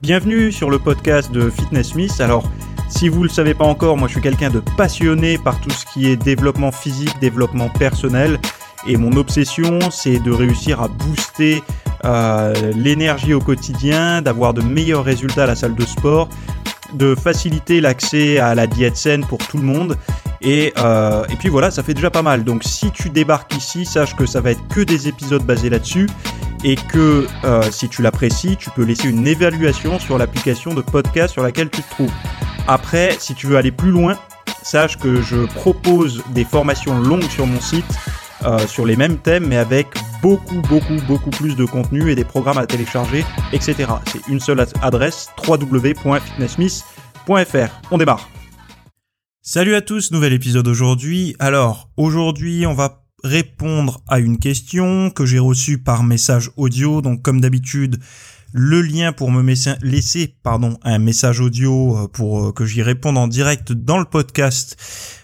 Bienvenue sur le podcast de Fitness Smith. Alors, si vous ne le savez pas encore, moi je suis quelqu'un de passionné par tout ce qui est développement physique, développement personnel. Et mon obsession, c'est de réussir à booster l'énergie au quotidien, d'avoir de meilleurs résultats à la salle de sport, de faciliter l'accès à la diète saine pour tout le monde. Et puis voilà, ça fait déjà pas mal. Donc si tu débarques ici, sache que ça va être que des épisodes basés là-dessus. Et que si tu l'apprécies, tu peux laisser une évaluation sur l'application de podcast sur laquelle tu te trouves. Après, si tu veux aller plus loin, sache que je propose des formations longues sur mon site, sur les mêmes thèmes, mais avec beaucoup plus de contenu et des programmes à télécharger, etc. C'est une seule adresse, www.fitnesssmith.fr. On démarre. Salut à tous, nouvel épisode aujourd'hui. Alors, aujourd'hui, on va répondre à une question que j'ai reçue par message audio. Donc, comme d'habitude, le lien pour me laisser un message audio pour que j'y réponde en direct dans le podcast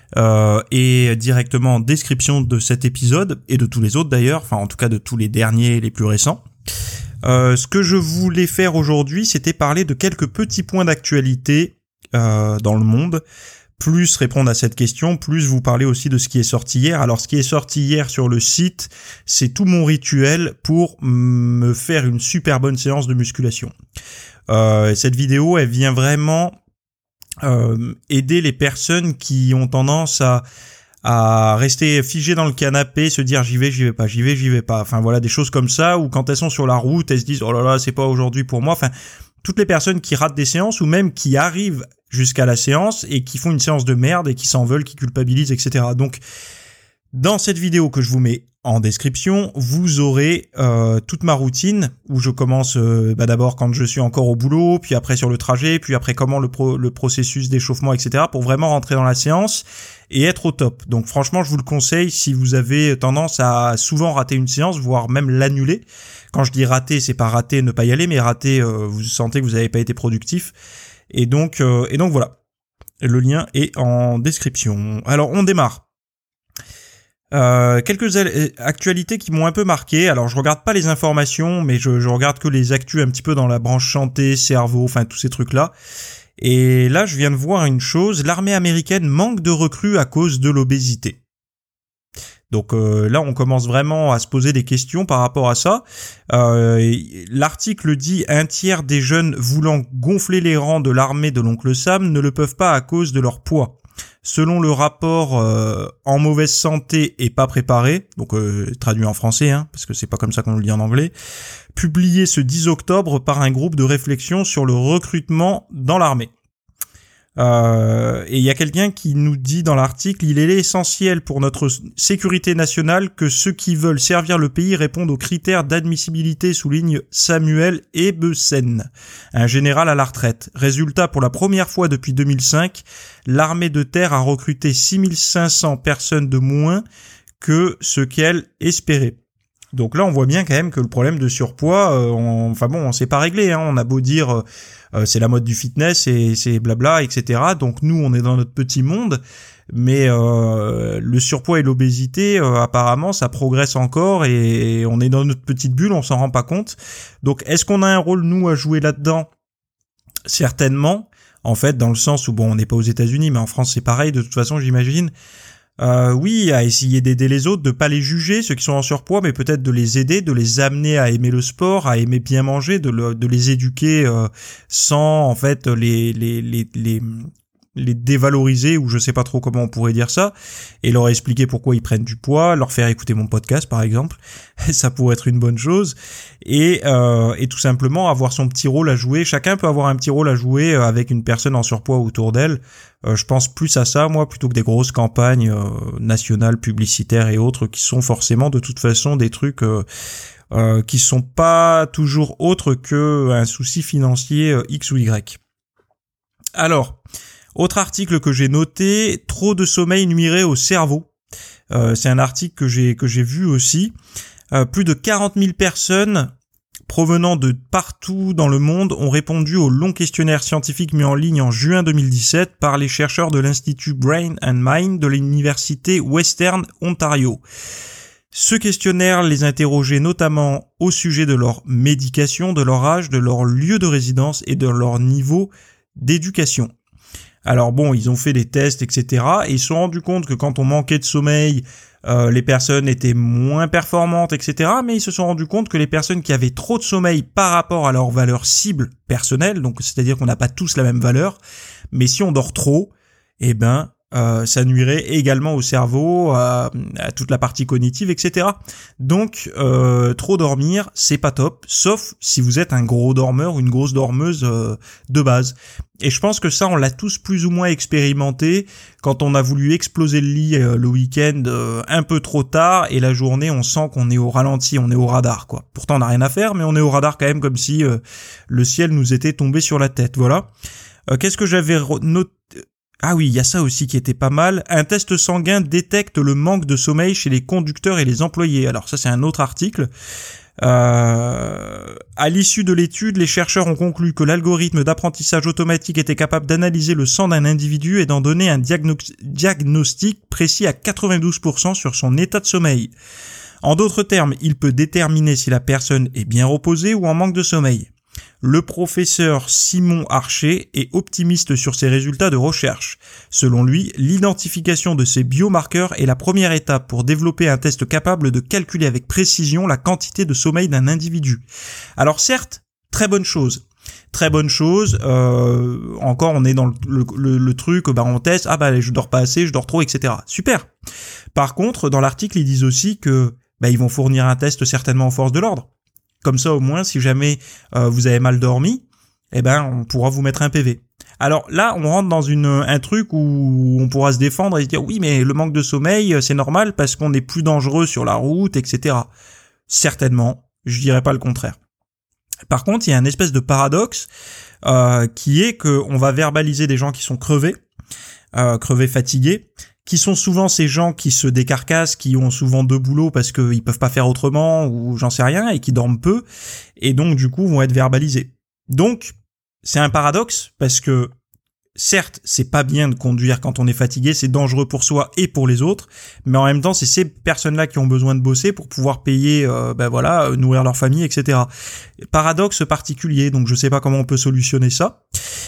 et directement en description de cet épisode et de tous les autres d'ailleurs, enfin en tout cas de tous les derniers, les plus récents. Ce que je voulais faire aujourd'hui, c'était parler de quelques petits points d'actualité dans le monde, plus répondre à cette question, plus vous parler aussi de ce qui est sorti hier. Alors ce qui est sorti hier sur le site, c'est tout mon rituel pour me faire une super bonne séance de musculation. Cette vidéo, elle vient vraiment aider les personnes qui ont tendance à rester figées dans le canapé, se dire j'y vais pas. Enfin voilà, des choses comme ça, ou quand elles sont sur la route, elles se disent oh là là, c'est pas aujourd'hui pour moi. Enfin, toutes les personnes qui ratent des séances ou même qui arrivent jusqu'à la séance et qui font une séance de merde et qui s'en veulent, qui culpabilisent, etc. Donc, dans cette vidéo que je vous mets en description, vous aurez toute ma routine où je commence d'abord quand je suis encore au boulot, puis après sur le trajet, puis après comment le processus d'échauffement, etc. pour vraiment rentrer dans la séance et être au top. Donc franchement, je vous le conseille si vous avez tendance à souvent rater une séance, voire même l'annuler. Quand je dis rater, c'est pas rater, ne pas y aller, mais rater, vous sentez que vous n'avez pas été productif. Et donc voilà. Le lien est en description. Alors on démarre. Quelques actualités qui m'ont un peu marqué. Alors je regarde pas les informations, mais je regarde que les actus un petit peu dans la branche santé, cerveau, enfin tous ces trucs-là. Et là, je viens de voir une chose, l'armée américaine manque de recrues à cause de l'obésité. Donc là, on commence vraiment à se poser des questions par rapport à ça. L'article dit « Un tiers des jeunes voulant gonfler les rangs de l'armée de l'oncle Sam ne le peuvent pas à cause de leur poids. Selon le rapport en mauvaise santé et pas préparé », donc traduit en français, parce que c'est pas comme ça qu'on le dit en anglais, publié ce 10 octobre par un groupe de réflexion sur le recrutement dans l'armée. Et il y a quelqu'un qui nous dit dans l'article « Il est essentiel pour notre sécurité nationale que ceux qui veulent servir le pays répondent aux critères d'admissibilité », souligne Samuel Ebesen, un général à la retraite. Résultat, pour la première fois depuis 2005, l'armée de terre a recruté 6500 personnes de moins que ce qu'elle espérait. Donc là, on voit bien quand même que le problème de surpoids, on s'est pas réglé. On a beau dire c'est la mode du fitness et c'est blabla, etc. Donc nous, on est dans notre petit monde, mais le surpoids et l'obésité, apparemment, ça progresse encore et on est dans notre petite bulle, on s'en rend pas compte. Donc est-ce qu'on a un rôle nous à jouer là-dedans ? Certainement. En fait, dans le sens où on n'est pas aux États-Unis, mais en France c'est pareil. De toute façon, j'imagine. Oui, à essayer d'aider les autres, de pas les juger, ceux qui sont en surpoids, mais peut-être de les aider, de les amener à aimer le sport, à aimer bien manger, de les éduquer sans en fait les dévaloriser, ou je sais pas trop comment on pourrait dire ça, et leur expliquer pourquoi ils prennent du poids, leur faire écouter mon podcast par exemple, ça pourrait être une bonne chose, et tout simplement avoir son petit rôle à jouer. Chacun peut avoir un petit rôle à jouer avec une personne en surpoids autour d'elle. Je pense plus à ça, moi, plutôt que des grosses campagnes nationales, publicitaires et autres, qui sont forcément de toute façon des trucs qui sont pas toujours autres que un souci financier X ou Y. Alors, autre article que j'ai noté, trop de sommeil nuirait au cerveau. C'est un article que j'ai vu aussi. Plus de 40 000 personnes provenant de partout dans le monde ont répondu au long questionnaire scientifique mis en ligne en juin 2017 par les chercheurs de l'Institut Brain and Mind de l'Université Western Ontario. Ce questionnaire les interrogeait notamment au sujet de leur médication, de leur âge, de leur lieu de résidence et de leur niveau d'éducation. Alors bon, ils ont fait des tests, etc. et ils se sont rendus compte que quand on manquait de sommeil, les personnes étaient moins performantes, etc. Mais ils se sont rendus compte que les personnes qui avaient trop de sommeil par rapport à leur valeur cible personnelle, donc c'est-à-dire qu'on n'a pas tous la même valeur, mais si on dort trop, eh ben ça nuirait également au cerveau, à toute la partie cognitive, etc. Donc trop dormir, c'est pas top, sauf si vous êtes un gros dormeur ou une grosse dormeuse de base. Et je pense que ça, on l'a tous plus ou moins expérimenté quand on a voulu exploser le lit le week-end un peu trop tard, et la journée, on sent qu'on est au ralenti, on est au radar, quoi. Pourtant, on n'a rien à faire, mais on est au radar quand même, comme si le ciel nous était tombé sur la tête, voilà. Qu'est-ce que j'avais noté? Ah oui, il y a ça aussi qui était pas mal. Un test sanguin détecte le manque de sommeil chez les conducteurs et les employés. Alors ça, c'est un autre article. À l'issue de l'étude, les chercheurs ont conclu que l'algorithme d'apprentissage automatique était capable d'analyser le sang d'un individu et d'en donner un diagnostic précis à 92% sur son état de sommeil. En d'autres termes, il peut déterminer si la personne est bien reposée ou en manque de sommeil. Le professeur Simon Archer est optimiste sur ses résultats de recherche. Selon lui, l'identification de ces biomarqueurs est la première étape pour développer un test capable de calculer avec précision la quantité de sommeil d'un individu. Alors certes, très bonne chose. Encore on est dans le truc, on teste, je dors pas assez, je dors trop, etc. Super. Par contre, dans l'article, ils disent aussi que ils vont fournir un test certainement aux forces de l'ordre. Comme ça, au moins, si jamais vous avez mal dormi, on pourra vous mettre un PV. Alors là, on rentre dans un truc où on pourra se défendre et se dire oui, mais le manque de sommeil, c'est normal parce qu'on est plus dangereux sur la route, etc. Certainement, je dirais pas le contraire. Par contre, il y a une espèce de paradoxe qui est qu'on va verbaliser des gens qui sont crevés, fatigués, qui sont souvent ces gens qui se décarcassent, qui ont souvent deux boulots parce qu'ils peuvent pas faire autrement ou j'en sais rien et qui dorment peu et donc du coup vont être verbalisés. Donc c'est un paradoxe parce que certes c'est pas bien de conduire quand on est fatigué, c'est dangereux pour soi et pour les autres, mais en même temps c'est ces personnes-là qui ont besoin de bosser pour pouvoir payer, nourrir leur famille, etc. Paradoxe particulier, donc je sais pas comment on peut solutionner ça.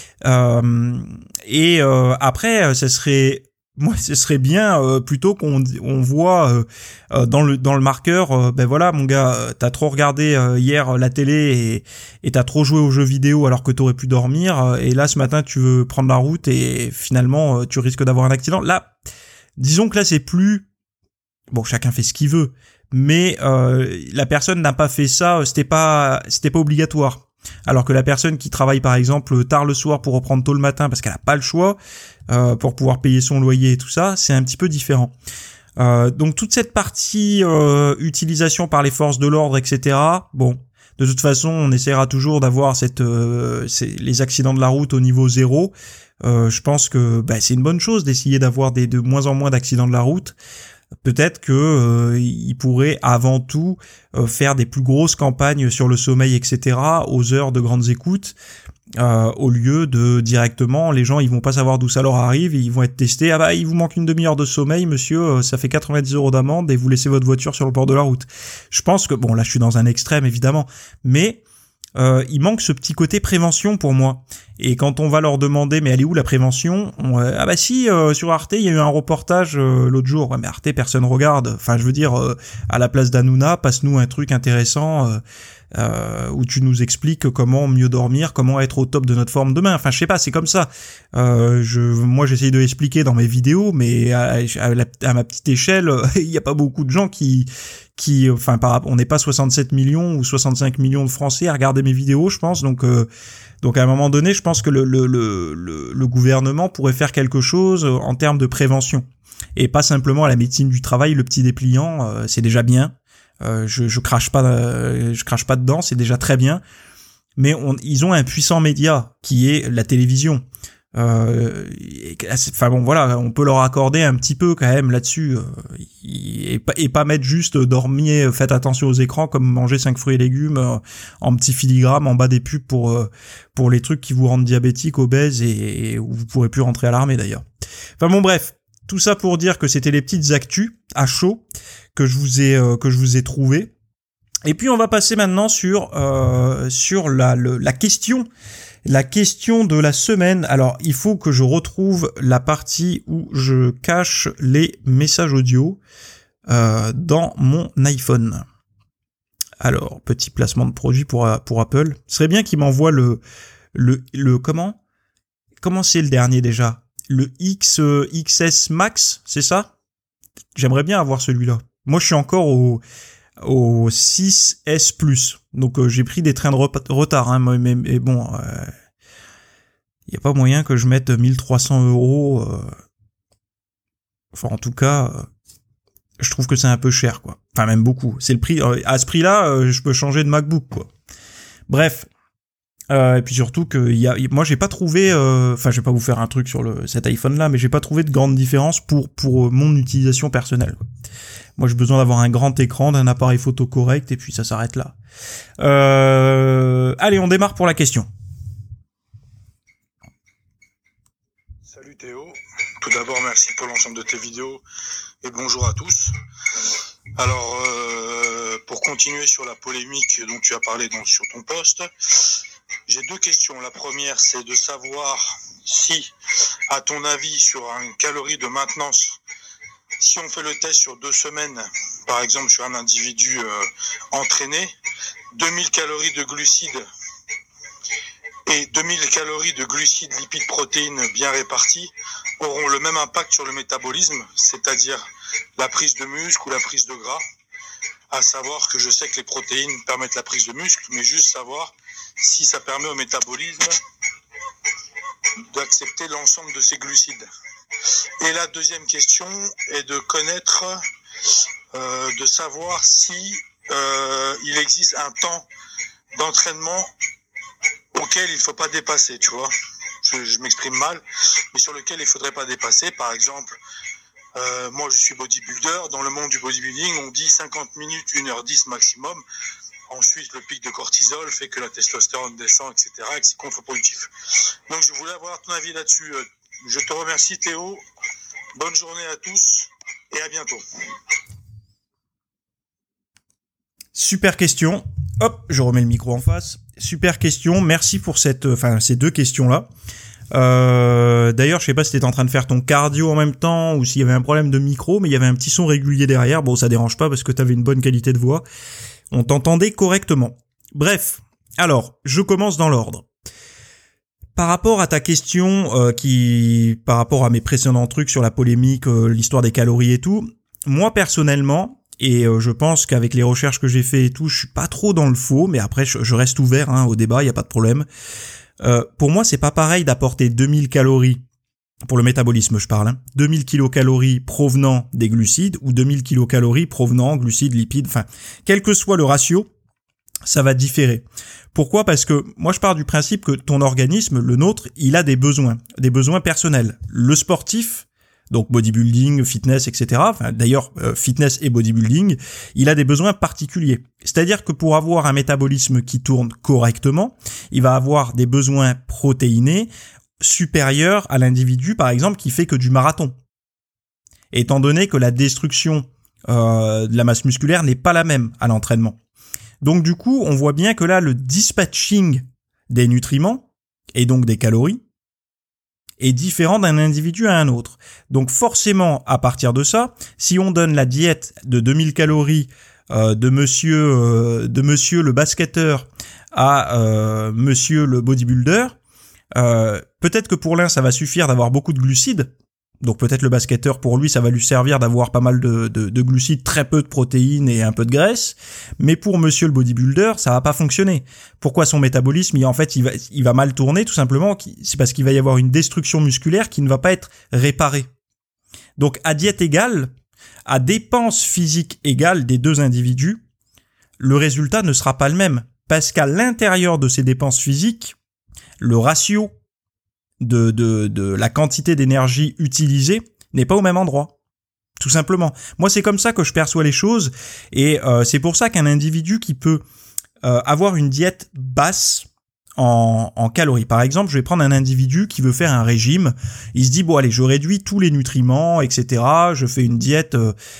Après, ce serait bien plutôt qu'on voit dans le marqueur mon gars, t'as trop regardé hier la télé et t'as trop joué aux jeux vidéo alors que t'aurais pu dormir et là ce matin tu veux prendre la route et finalement tu risques d'avoir un accident. Là, disons que là c'est plus chacun fait ce qu'il veut, mais la personne n'a pas fait ça, c'était pas obligatoire. Alors que la personne qui travaille par exemple tard le soir pour reprendre tôt le matin parce qu'elle a pas le choix pour pouvoir payer son loyer et tout ça, c'est un petit peu différent. Donc toute cette partie utilisation par les forces de l'ordre, etc. De toute façon, on essaiera toujours d'avoir les accidents de la route au niveau 0. Je pense que c'est une bonne chose d'essayer d'avoir de moins en moins d'accidents de la route. Peut-être que il pourrait avant tout faire des plus grosses campagnes sur le sommeil, etc. aux heures de grandes écoutes, au lieu de directement, les gens ils vont pas savoir d'où ça leur arrive, et ils vont être testés. Il vous manque une demi-heure de sommeil, monsieur, ça fait 90 € d'amende et vous laissez votre voiture sur le bord de la route. Je pense que là je suis dans un extrême évidemment, mais il manque ce petit côté prévention pour moi. Et quand on va leur demander mais elle est où la prévention, sur Arte il y a eu un reportage l'autre jour. Ouais, mais Arte personne regarde. Enfin je veux dire à la place d'Hanouna, passe-nous un truc intéressant où tu nous expliques comment mieux dormir, comment être au top de notre forme demain. Enfin je sais pas, c'est comme ça. Moi j'essaye de l'expliquer dans mes vidéos, mais à ma petite échelle, il y a pas beaucoup de gens on n'est pas 67 millions ou 65 millions de Français à regarder mes vidéos, je pense. Donc à un moment donné, je pense que le gouvernement pourrait faire quelque chose en termes de prévention et pas simplement à la médecine du travail, le petit dépliant, c'est déjà bien. Je crache pas dedans, c'est déjà très bien. Mais ils ont un puissant média qui est la télévision. On peut leur accorder un petit peu quand même là-dessus et pas mettre juste dormir, faites attention aux écrans comme manger 5 fruits et légumes en petit filigrane en bas des pubs pour les trucs qui vous rendent diabétique, obèse et où vous pourrez plus rentrer à l'armée d'ailleurs. Bref, tout ça pour dire que c'était les petites actus à chaud que je vous ai trouvées. Et puis on va passer maintenant sur la question de la semaine. Alors il faut que je retrouve la partie où je cache les messages audio dans mon iPhone. Alors petit placement de produit pour Apple. Ce serait bien qu'il m'envoie le comment c'est le dernier déjà, le XS Max, c'est ça? J'aimerais bien avoir celui-là. Moi je suis encore au 6S Plus. Donc j'ai pris des trains de retard, hein, mais bon, y a pas moyen que je mette 1300 €. Enfin, en tout cas, je trouve que c'est un peu cher, quoi. Enfin, même beaucoup. C'est le prix. À ce prix-là, je peux changer de MacBook, quoi. Bref. Et puis surtout que moi j'ai pas trouvé, enfin je vais pas vous faire un truc sur cet iPhone là, mais j'ai pas trouvé de grande différence pour mon utilisation personnelle, quoi. Moi j'ai besoin d'avoir un grand écran, d'un appareil photo correct et puis ça s'arrête là. Allez, on démarre pour la question. Salut Théo, tout d'abord merci pour l'ensemble de tes vidéos et bonjour à tous. Alors pour continuer sur la polémique dont tu as parlé sur ton post, j'ai deux questions. La première, c'est de savoir si, à ton avis, sur une calorie de maintenance, si on fait le test sur 2 semaines, par exemple sur un individu entraîné, 2000 calories de glucides et 2000 calories de glucides, lipides, protéines bien répartis auront le même impact sur le métabolisme, c'est-à-dire la prise de muscle ou la prise de gras. À savoir que je sais que les protéines permettent la prise de muscle, mais juste savoir si ça permet au métabolisme d'accepter l'ensemble de ces glucides. Et la deuxième question est de connaître, de savoir si il existe un temps d'entraînement auquel il ne faut pas dépasser, tu vois. Je m'exprime mal, mais sur lequel il ne faudrait pas dépasser. Par exemple, moi je suis bodybuilder. Dans le monde du bodybuilding, on dit 50 minutes, 1h10 maximum. Ensuite, le pic de cortisol fait que la testostérone descend, etc. et que c'est contre-productif. Donc, je voulais avoir ton avis là-dessus. Je te remercie, Théo. Bonne journée à tous et à bientôt. Super question. Hop, je remets le micro en face. Super question. Merci pour ces deux questions-là. D'ailleurs, je sais pas si t'étais en train de faire ton cardio en même temps ou s'il y avait un problème de micro, mais il y avait un petit son régulier derrière. Bon, ça dérange pas parce que t'avais une bonne qualité de voix. On t'entendait correctement. Bref, alors, je commence dans l'ordre. Par rapport à ta question, par rapport à mes précédents trucs sur la polémique, l'histoire des calories et tout, moi personnellement, et je pense qu'avec les recherches que j'ai fait et tout, je suis pas trop dans le faux, mais après je reste ouvert au débat, il y a pas de problème. Pour moi, c'est pas pareil d'apporter 2000 calories pour le métabolisme, je parle, 2000 kilocalories provenant des glucides ou 2000 kilocalories provenant glucides, lipides, enfin, quel que soit le ratio, ça va différer. Pourquoi? Parce que moi, je pars du principe que ton organisme, le nôtre, il a des besoins personnels. Le sportif, donc bodybuilding, fitness, etc. Enfin, d'ailleurs, fitness et bodybuilding, il a des besoins particuliers. C'est-à-dire que pour avoir un métabolisme qui tourne correctement, il va avoir des besoins protéinés supérieur à l'individu, par exemple, qui fait que du marathon. Étant donné que la destruction de la masse musculaire n'est pas la même à l'entraînement. Donc du coup, on voit bien que là, le dispatching des nutriments, et donc des calories, est différent d'un individu à un autre. Donc forcément, à partir de ça, si on donne la diète de 2000 calories de monsieur le basketteur à monsieur le bodybuilder, peut-être que pour l'un ça va suffire d'avoir beaucoup de glucides, donc peut-être le basketteur pour lui ça va lui servir d'avoir pas mal de glucides, très peu de protéines et un peu de graisse, mais pour monsieur le bodybuilder ça va pas fonctionner. Pourquoi? Son métabolisme il va mal tourner, tout simplement, c'est parce qu'il va y avoir une destruction musculaire qui ne va pas être réparée. Donc à diète égale, à dépenses physiques égales des deux individus, le résultat ne sera pas le même, parce qu'à l'intérieur de ces dépenses physiques, le ratio de la quantité d'énergie utilisée n'est pas au même endroit. Tout simplement. Moi, c'est comme ça que je perçois les choses, et c'est pour ça qu'un individu qui peut avoir une diète basse en calories. Par exemple, je vais prendre un individu qui veut faire un régime. Il se dit, bon allez, je réduis tous les nutriments, etc. Je fais une diète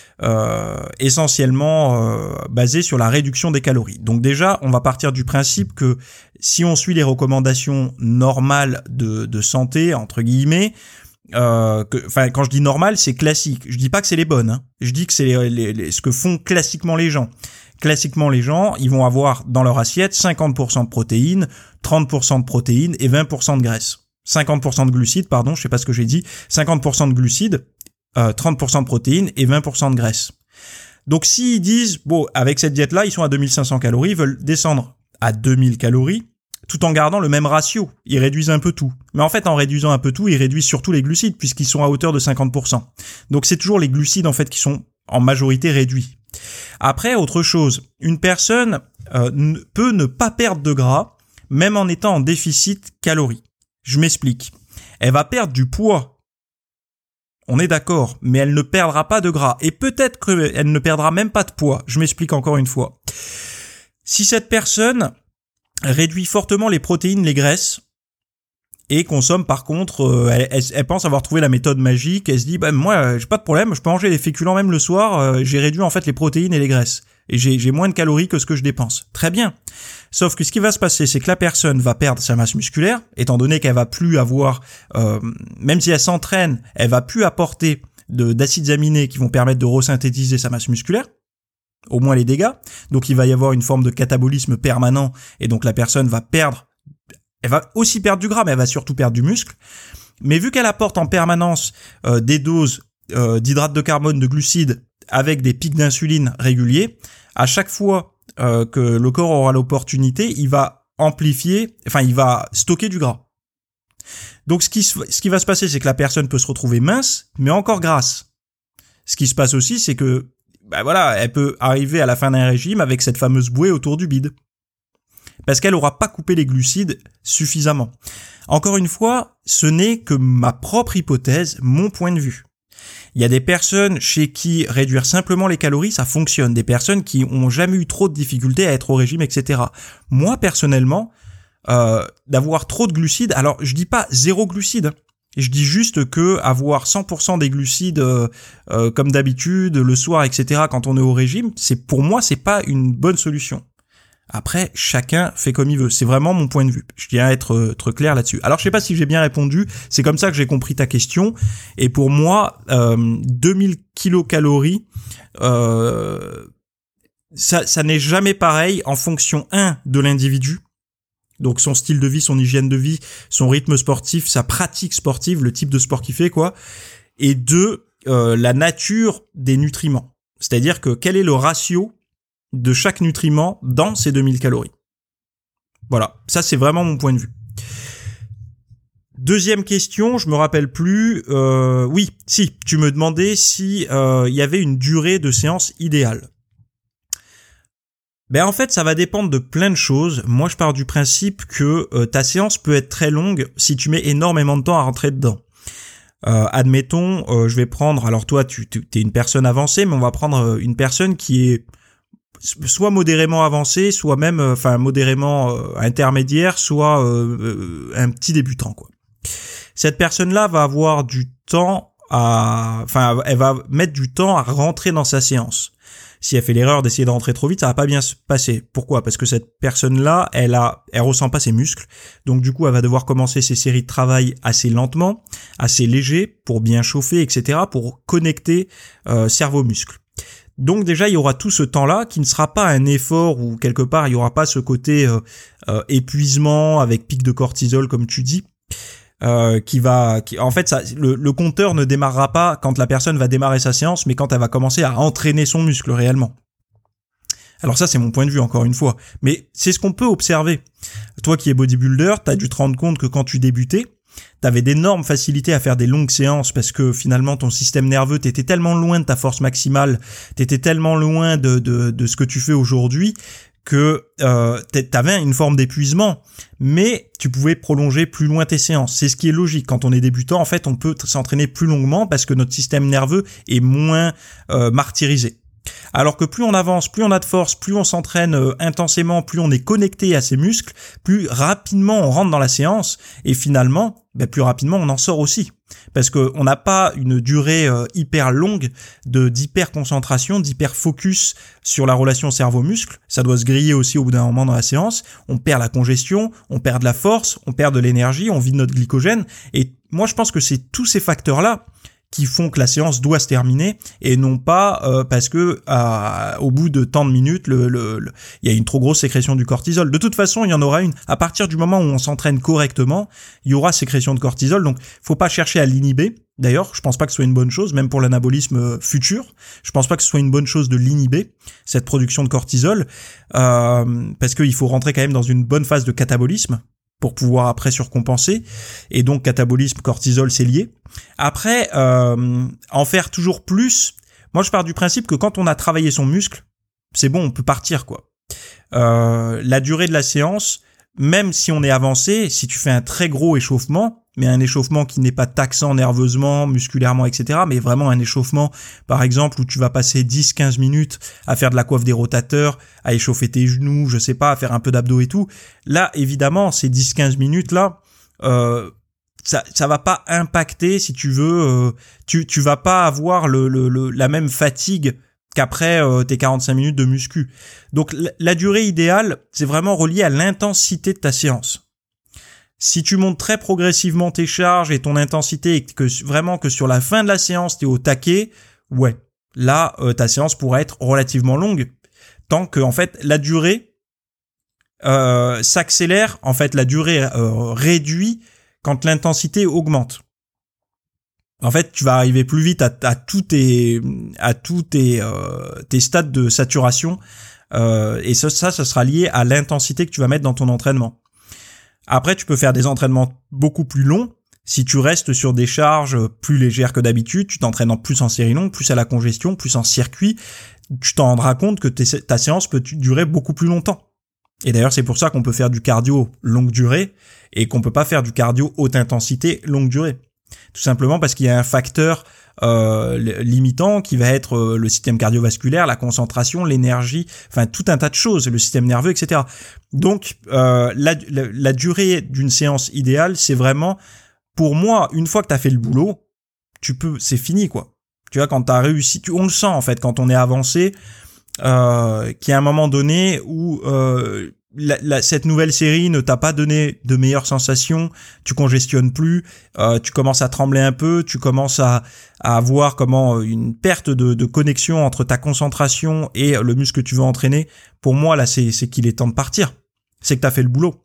essentiellement basée sur la réduction des calories. Donc déjà, on va partir du principe que si on suit les recommandations normales de santé, entre guillemets, quand je dis normal, c'est classique. Je dis pas que c'est les bonnes, hein. Je dis que c'est ce que font classiquement les gens. Classiquement, les gens, ils vont avoir dans leur assiette 50% de protéines, 30% de protéines et 20% de graisse. 50% de glucides, pardon, je sais pas ce que j'ai dit. 50% de glucides, 30% de protéines et 20% de graisse. Donc s'ils disent, bon, avec cette diète-là, ils sont à 2500 calories, ils veulent descendre à 2000 calories, tout en gardant le même ratio. Ils réduisent un peu tout. Mais en fait, en réduisant un peu tout, ils réduisent surtout les glucides, puisqu'ils sont à hauteur de 50%. Donc c'est toujours les glucides, en fait, qui sont en majorité réduits. Après, autre chose, une personne peut ne pas perdre de gras, même en étant en déficit calorique. Je m'explique. Elle va perdre du poids. On est d'accord, mais elle ne perdra pas de gras. Et peut-être qu'elle ne perdra même pas de poids. Je m'explique encore une fois. Si cette personne réduit fortement les protéines, les graisses, et consomme par contre, elle pense avoir trouvé la méthode magique, elle se dit, bah moi j'ai pas de problème, je peux manger des féculents même le soir, j'ai réduit en fait les protéines et les graisses, et j'ai moins de calories que ce que je dépense. Très bien. Sauf que ce qui va se passer, c'est que la personne va perdre sa masse musculaire, étant donné qu'elle va plus avoir, même si elle s'entraîne, elle va plus apporter d'acides aminés qui vont permettre de resynthétiser sa masse musculaire, au moins les dégâts. Donc il va y avoir une forme de catabolisme permanent, et donc la personne va perdre. Elle va aussi perdre du gras, mais elle va surtout perdre du muscle. Mais vu qu'elle apporte en permanence des doses d'hydrates de carbone, de glucides, avec des pics d'insuline réguliers, à chaque fois que le corps aura l'opportunité, il va il va stocker du gras. Donc ce qui va se passer, c'est que la personne peut se retrouver mince, mais encore grasse. Ce qui se passe aussi, c'est que, elle peut arriver à la fin d'un régime avec cette fameuse bouée autour du bide. Parce qu'elle aura pas coupé les glucides suffisamment. Encore une fois, ce n'est que ma propre hypothèse, mon point de vue. Il y a des personnes chez qui réduire simplement les calories, ça fonctionne. Des personnes qui ont jamais eu trop de difficultés à être au régime, etc. Moi, personnellement, d'avoir trop de glucides, alors je dis pas zéro glucides, je dis juste que avoir 100% des glucides comme d'habitude, le soir, etc. quand on est au régime, pour moi, c'est pas une bonne solution. Après, chacun fait comme il veut. C'est vraiment mon point de vue. Je tiens à être clair là-dessus. Alors, je sais pas si j'ai bien répondu. C'est comme ça que j'ai compris ta question. Et pour moi, 2000 kilocalories, ça n'est jamais pareil en fonction, de l'individu. Donc, son style de vie, son hygiène de vie, son rythme sportif, sa pratique sportive, le type de sport qu'il fait, quoi. Et la nature des nutriments. C'est-à-dire que quel est le ratio de chaque nutriment dans ces 2000 calories. Voilà, ça c'est vraiment mon point de vue. Deuxième question, je me rappelle plus. Oui, si, tu me demandais si il y avait une durée de séance idéale. Ben en fait, ça va dépendre de plein de choses. Moi, je pars du principe que ta séance peut être très longue si tu mets énormément de temps à rentrer dedans. Admettons, je vais prendre. Alors toi, tu es une personne avancée, mais on va prendre une personne qui est soit modérément avancé, soit même modérément intermédiaire, soit un petit débutant, quoi. Cette personne-là va avoir du temps elle va mettre du temps à rentrer dans sa séance. Si elle fait l'erreur d'essayer de rentrer trop vite, ça va pas bien se passer. Pourquoi ? Parce que cette personne-là, elle ressent pas ses muscles. Donc du coup, elle va devoir commencer ses séries de travail assez lentement, assez léger, pour bien chauffer, etc., pour connecter cerveau-muscle. Donc déjà, il y aura tout ce temps-là qui ne sera pas un effort ou quelque part, il y aura pas ce côté épuisement avec pic de cortisol comme tu dis, en fait, le compteur ne démarrera pas quand la personne va démarrer sa séance, mais quand elle va commencer à entraîner son muscle réellement. Alors ça, c'est mon point de vue, encore une fois. Mais c'est ce qu'on peut observer. Toi qui es bodybuilder, t'as dû te rendre compte que quand tu débutais, t'avais d'énormes facilités à faire des longues séances parce que finalement ton système nerveux, t'étais tellement loin de ta force maximale, t'étais tellement loin de ce que tu fais aujourd'hui que t'avais une forme d'épuisement, mais tu pouvais prolonger plus loin tes séances. C'est ce qui est logique. Quand on est débutant, en fait, on peut s'entraîner plus longuement parce que notre système nerveux est moins martyrisé. Alors que plus on avance, plus on a de force, plus on s'entraîne intensément, plus on est connecté à ses muscles, plus rapidement on rentre dans la séance et finalement, plus rapidement on en sort aussi. Parce que on n'a pas une durée hyper longue d'hyper concentration, d'hyper focus sur la relation cerveau-muscle. Ça doit se griller aussi au bout d'un moment dans la séance. On perd la congestion, on perd de la force, on perd de l'énergie, on vide notre glycogène. Et moi, je pense que c'est tous ces facteurs-là qui font que la séance doit se terminer et non pas parce que au bout de tant de minutes il y a une trop grosse sécrétion du cortisol. De toute façon, il y en aura une à partir du moment où on s'entraîne correctement, il y aura sécrétion de cortisol, donc faut pas chercher à l'inhiber. D'ailleurs, je pense pas que ce soit une bonne chose, même pour l'anabolisme futur. Je pense pas que ce soit une bonne chose de l'inhiber, cette production de cortisol, parce qu'il faut rentrer quand même dans une bonne phase de catabolisme pour pouvoir après surcompenser, et donc catabolisme, cortisol, c'est lié. Après, en faire toujours plus, moi je pars du principe que quand on a travaillé son muscle, c'est bon, on peut partir, quoi. La durée de la séance, même si on est avancé, si tu fais un très gros échauffement, mais un échauffement qui n'est pas taxant nerveusement, musculairement, etc., mais vraiment un échauffement, par exemple, où tu vas passer 10-15 minutes à faire de la coiffe des rotateurs, à échauffer tes genoux, je sais pas, à faire un peu d'abdos et tout. Là, évidemment, ces 10-15 minutes-là, ça va pas impacter, si tu veux, tu vas pas avoir la même fatigue qu'après tes 45 minutes de muscu. Donc la durée idéale, c'est vraiment relié à l'intensité de ta séance. Si tu montes très progressivement tes charges et ton intensité et que vraiment que sur la fin de la séance t'es au taquet, ouais, là ta séance pourrait être relativement longue, tant que en fait la durée s'accélère, en fait la durée réduit quand l'intensité augmente. En fait, tu vas arriver plus vite à tous tes stades de saturation, et ça sera lié à l'intensité que tu vas mettre dans ton entraînement. Après, tu peux faire des entraînements beaucoup plus longs. Si tu restes sur des charges plus légères que d'habitude, tu t'entraînes plus en série longue, plus à la congestion, plus en circuit, tu t'en rendras compte que ta séance peut durer beaucoup plus longtemps. Et d'ailleurs, c'est pour ça qu'on peut faire du cardio longue durée et qu'on peut pas faire du cardio haute intensité longue durée. Tout simplement parce qu'il y a un facteur limitant qui va être le système cardiovasculaire, la concentration, l'énergie, enfin tout un tas de choses, le système nerveux, etc. Donc la durée d'une séance idéale, c'est vraiment, pour moi, une fois que tu as fait le boulot, c'est fini, quoi. Tu vois, quand tu as réussi, on le sent en fait quand on est avancé, qu'il y a un moment donné où cette nouvelle série ne t'a pas donné de meilleures sensations, tu congestionnes plus, tu commences à trembler un peu, tu commences à avoir comment une perte de connexion entre ta concentration et le muscle que tu veux entraîner. Pour moi, là, c'est qu'il est temps de partir. C'est que t'as fait le boulot.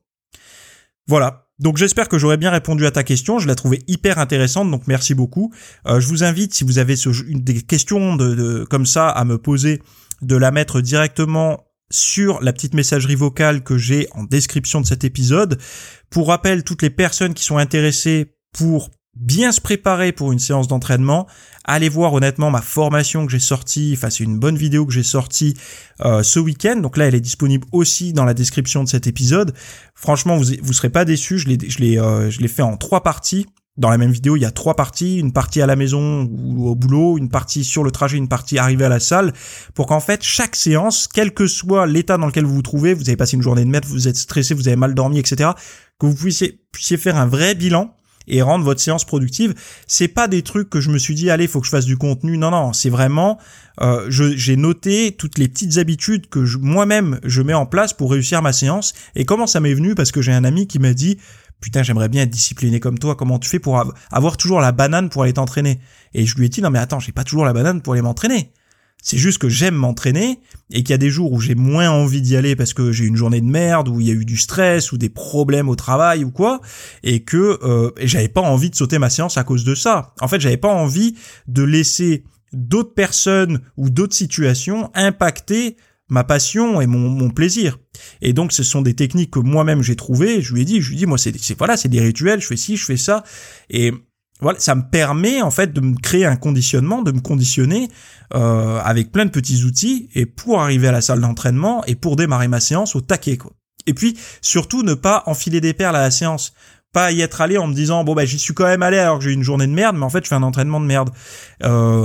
Voilà. Donc j'espère que j'aurais bien répondu à ta question. Je l'ai trouvée hyper intéressante, donc merci beaucoup. Je vous invite, si vous avez des questions comme ça à me poser, de la mettre directement sur la petite messagerie vocale que j'ai en description de cet épisode. Pour rappel, toutes les personnes qui sont intéressées pour bien se préparer pour une séance d'entraînement, allez voir honnêtement ma formation que j'ai sortie, enfin c'est une bonne vidéo que j'ai sortie ce week-end, donc là elle est disponible aussi dans la description de cet épisode. Franchement, vous serez pas déçus, je l'ai fait en 3 parties. Dans la même vidéo, il y a 3 parties, une partie à la maison ou au boulot, une partie sur le trajet, une partie arrivée à la salle, pour qu'en fait, chaque séance, quel que soit l'état dans lequel vous vous trouvez, vous avez passé une journée de merde, vous êtes stressé, vous avez mal dormi, etc., que vous puissiez faire un vrai bilan et rendre votre séance productive. C'est pas des trucs que je me suis dit, allez, faut que je fasse du contenu. Non, c'est vraiment, j'ai noté toutes les petites habitudes que moi-même, je mets en place pour réussir ma séance. Et comment ça m'est venu? Parce que j'ai un ami qui m'a dit, putain, j'aimerais bien être discipliné comme toi. Comment tu fais pour avoir toujours la banane pour aller t'entraîner? Et je lui ai dit, non mais attends, j'ai pas toujours la banane pour aller m'entraîner. C'est juste que j'aime m'entraîner et qu'il y a des jours où j'ai moins envie d'y aller parce que j'ai eu une journée de merde, où il y a eu du stress ou des problèmes au travail ou quoi, et que j'avais pas envie de sauter ma séance à cause de ça. En fait, j'avais pas envie de laisser d'autres personnes ou d'autres situations impacter ma passion et mon plaisir. Et donc ce sont des techniques que moi-même j'ai trouvées. Je lui ai dit moi c'est des rituels, je fais ci, je fais ça, et voilà, ça me permet en fait de me créer un conditionnement, de me conditionner avec plein de petits outils, et pour arriver à la salle d'entraînement et pour démarrer ma séance au taquet, quoi. Et puis surtout ne pas enfiler des perles à la séance. Pas y être allé en me disant bon j'y suis quand même allé alors que j'ai eu une journée de merde, mais en fait je fais un entraînement de merde. Non,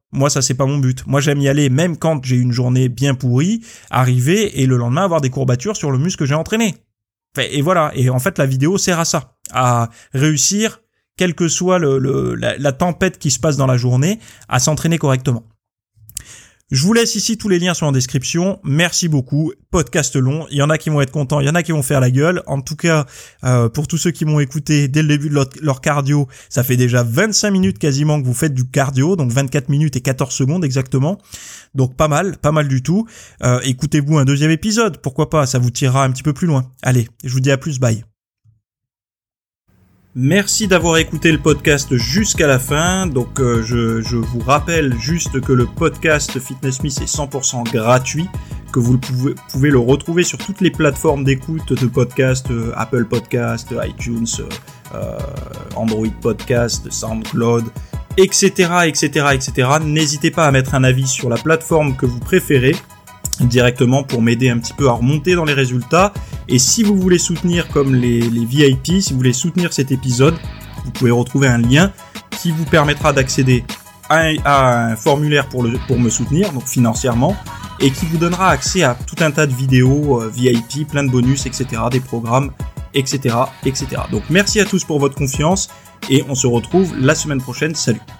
Moi, ça, c'est pas mon but. Moi, j'aime y aller, même quand j'ai une journée bien pourrie, arriver et le lendemain avoir des courbatures sur le muscle que j'ai entraîné. Et voilà. Et en fait, la vidéo sert à ça. À réussir, quelle que soit la tempête qui se passe dans la journée, à s'entraîner correctement. Je vous laisse ici, tous les liens sont en description. Merci beaucoup. Podcast long. Il y en a qui vont être contents, il y en a qui vont faire la gueule. En tout cas, pour tous ceux qui m'ont écouté dès le début de leur cardio, ça fait déjà 25 minutes quasiment que vous faites du cardio, donc 24 minutes et 14 secondes exactement. Donc pas mal du tout. Écoutez-vous un deuxième épisode, pourquoi pas, ça vous tirera un petit peu plus loin. Allez, je vous dis à plus, bye. Merci d'avoir écouté le podcast jusqu'à la fin. Donc je vous rappelle juste que le podcast Fitness Me c'est 100% gratuit, que vous pouvez le retrouver sur toutes les plateformes d'écoute de podcast, Apple Podcast, iTunes, Android Podcast, SoundCloud, etc. N'hésitez pas à mettre un avis sur la plateforme que vous préférez directement pour m'aider un petit peu à remonter dans les résultats. Et si vous voulez soutenir comme les VIP, si vous voulez soutenir cet épisode, vous pouvez retrouver un lien qui vous permettra d'accéder à un formulaire pour me soutenir, donc financièrement, et qui vous donnera accès à tout un tas de vidéos VIP, plein de bonus, etc., des programmes, etc. Donc merci à tous pour votre confiance et on se retrouve la semaine prochaine. Salut.